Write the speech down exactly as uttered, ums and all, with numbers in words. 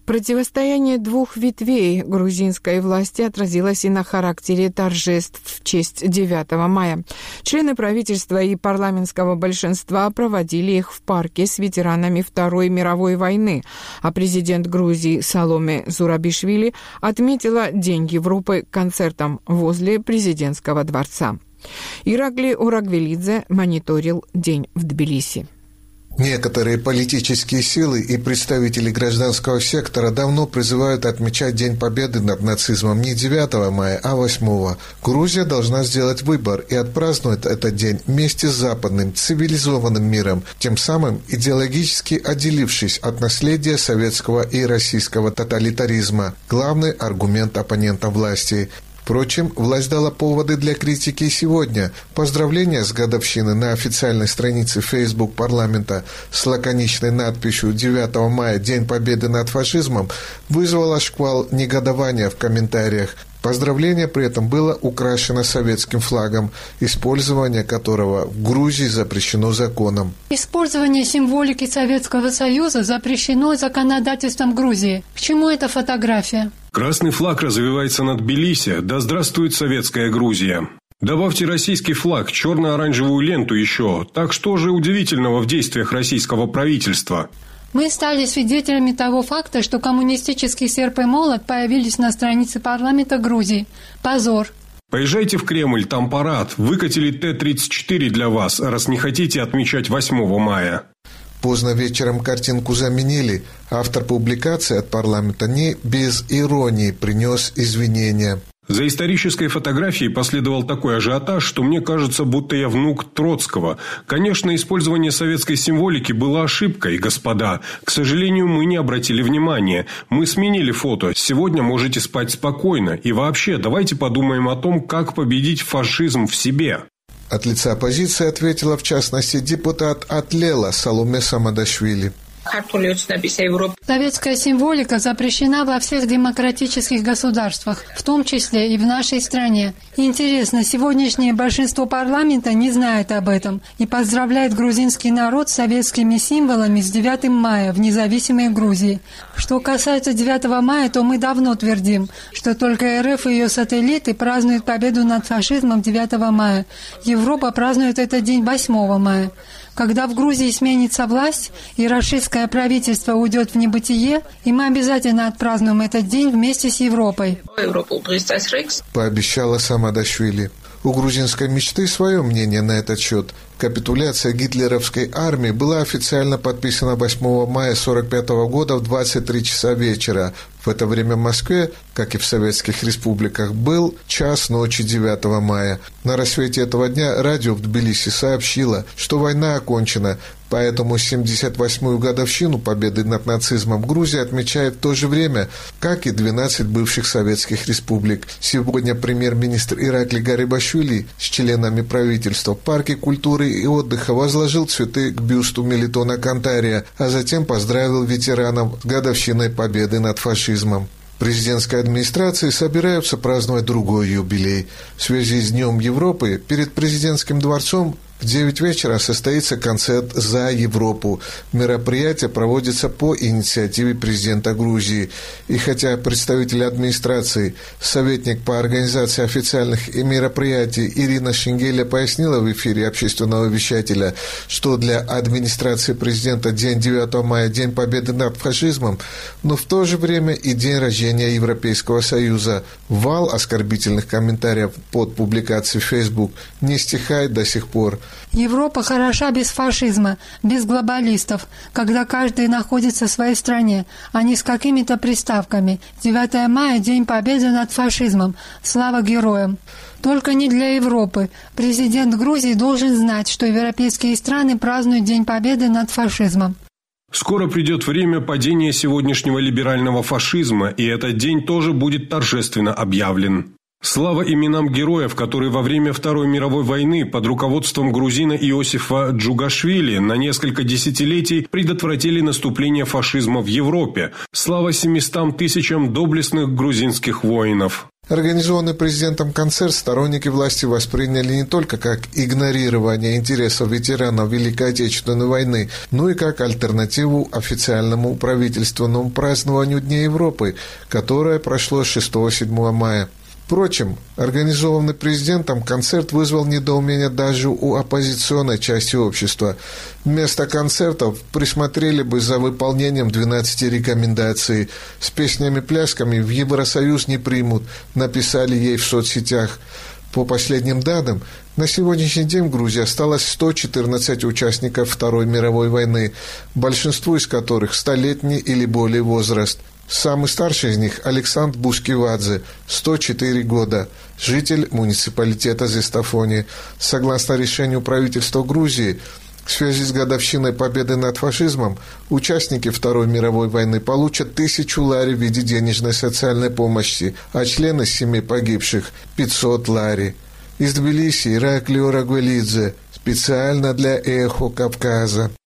Противостояние двух ветвей грузинской власти отразилось и на характере торжеств в честь девятого мая. Члены правительства и парламентского большинства проводили их в парке с ветеранами Второй мировой войны, а президент Грузии Саломе Зурабишвили отметила День Европы концертом возле президентского дворца. Иракли Урагвелидзе мониторил день в Тбилиси. Некоторые политические силы и представители гражданского сектора давно призывают отмечать День Победы над нацизмом не девятого мая, а восьмого. Грузия должна сделать выбор и отпразднует этот день вместе с западным цивилизованным миром, тем самым идеологически отделившись от наследия советского и российского тоталитаризма. Главный аргумент оппонента власти. Впрочем, власть дала поводы для критики и сегодня. Поздравления с годовщиной на официальной странице Facebook парламента с лаконичной надписью «девятого мая. День Победы над фашизмом» вызвало шквал негодования в комментариях. Поздравление при этом было украшено советским флагом, использование которого в Грузии запрещено законом. Использование символики Советского Союза запрещено законодательством Грузии. К чему эта фотография? Красный флаг развивается над Тбилиси. Да здравствует советская Грузия. Добавьте российский флаг, черно-оранжевую ленту еще. Так что же удивительного в действиях российского правительства? Мы стали свидетелями того факта, что коммунистический серп и молот появились на странице парламента Грузии. Позор. Поезжайте в Кремль, там парад. Выкатили Т тридцать четыре для вас, раз не хотите отмечать восьмого мая. Поздно вечером картинку заменили. Автор публикации от парламента не без иронии принес извинения. За исторической фотографией последовал такой ажиотаж, что мне кажется, будто я внук Троцкого. Конечно, использование советской символики было ошибкой, господа. К сожалению, мы не обратили внимания. Мы сменили фото. Сегодня можете спать спокойно. И вообще, давайте подумаем о том, как победить фашизм в себе. От лица оппозиции ответила, в частности, депутат от Лела Саломе Самадашвили. Советская символика запрещена во всех демократических государствах, в том числе и в нашей стране. Интересно, сегодняшнее большинство парламента не знает об этом и поздравляет грузинский народ с советскими символами с девятым мая в независимой Грузии. Что касается девятого мая, то мы давно твердим, что только Эр Эф и ее сателлиты празднуют победу над фашизмом девятого мая. Европа празднует этот день восьмого мая. Когда в Грузии сменится власть и рашистское правительство уйдет в небытие, и мы обязательно отпразднуем этот день вместе с Европой. Пообещала Самадашвили. У грузинской мечты свое мнение на этот счет. Капитуляция гитлеровской армии была официально подписана восьмого мая сорок пятого года в двадцать три часа вечера. В это время в Москве, как и в советских республиках, был час ночи девятого мая. На рассвете этого дня радио в Тбилиси сообщило, что война окончена, поэтому семьдесят восьмую годовщину победы над нацизмом Грузия отмечает в то же время, как и двенадцать бывших советских республик. Сегодня премьер-министр Иракли Гарибашвили с членами правительства в парке культуры и отдыха возложил цветы к бюсту Мелитона Кантария, а затем поздравил ветеранов с годовщиной победы над фашизмом. В президентской администрации собираются праздновать другой юбилей. В связи с Днем Европы перед президентским дворцом в девять вечера состоится концерт «За Европу». Мероприятие проводится по инициативе президента Грузии. И хотя представитель администрации, советник по организации официальных мероприятий Ирина Шенгеля пояснила в эфире общественного вещателя, что для администрации президента день девятого мая – День Победы над фашизмом, но в то же время и день рождения Европейского Союза. Вал оскорбительных комментариев под публикацией в Facebook не стихает до сих пор. Европа хороша без фашизма, без глобалистов, когда каждый находится в своей стране, а не с какими-то приставками. девятого мая – День Победы над фашизмом. Слава героям! Только не для Европы. Президент Грузии должен знать, что европейские страны празднуют День Победы над фашизмом. Скоро придет время падения сегодняшнего либерального фашизма, и этот день тоже будет торжественно объявлен. Слава именам героев, которые во время Второй мировой войны под руководством грузина Иосифа Джугашвили на несколько десятилетий предотвратили наступление фашизма в Европе. Слава семистам тысячам доблестных грузинских воинов. Организованный президентом концерт сторонники власти восприняли не только как игнорирование интересов ветеранов Великой Отечественной войны, но и как альтернативу официальному правительственному празднованию Дня Европы, которое прошло шестого-седьмого мая. Впрочем, организованный президентом концерт вызвал недоумение даже у оппозиционной части общества. Вместо концертов присмотрели бы за выполнением двенадцати рекомендаций. С песнями-плясками в Евросоюз не примут, написали ей в соцсетях. По последним данным, на сегодняшний день в Грузии осталось сто четырнадцать участников Второй мировой войны, большинству из которых столетний или более возраст. Самый старший из них – Александр Бускивадзе, сто четыре года, житель муниципалитета Зестафони. Согласно решению правительства Грузии, в связи с годовщиной победы над фашизмом, участники Второй мировой войны получат тысячу лари в виде денежной социальной помощи, а члены семей погибших – пятьсот лари. Из Тбилиси Ираклио Рагвелидзе, специально для «Эхо Кавказа».